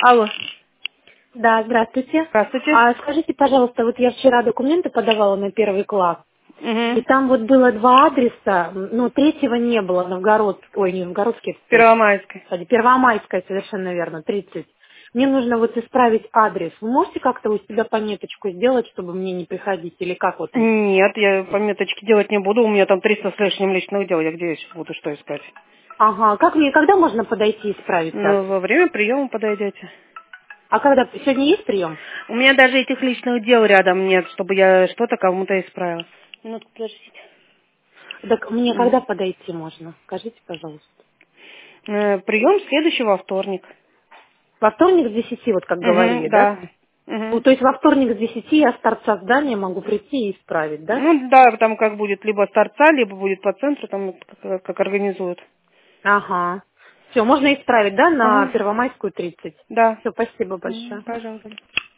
Алло, Да, здравствуйте. здравствуйте. Скажите, пожалуйста, вот я вчера документы подавала на первый класс, и Угу. там вот было два адреса, но третьего не было, не Новгородский, Первомайская. кстати, Первомайская, совершенно верно, 30. Мне нужно вот исправить адрес. Вы можете как-то у себя пометочку сделать, чтобы мне не приходить, или как вот? Нет, я пометочки делать не буду, у меня там 300 с лишним личных дел, я где я сейчас буду что искать? Ага, когда можно подойти и исправиться? Ну, во время приема подойдете. А когда, сегодня есть прием? У меня даже этих личных дел рядом нет, чтобы я что-то кому-то исправила. Минутку, подождите. Так мне когда подойти можно? Скажите, пожалуйста. Прием следующего вторник. Во вторник с 10, вот как Угу, говорили, да? да. Ну, Угу. то есть во вторник с 10 я с торца здания могу прийти и исправить, да? Ну да, там как будет либо с торца, либо будет по центру, там как организуют. Ага. Все, можно исправить, да, на Ага. Первомайскую 30. Да. Все, спасибо большое. Пожалуйста.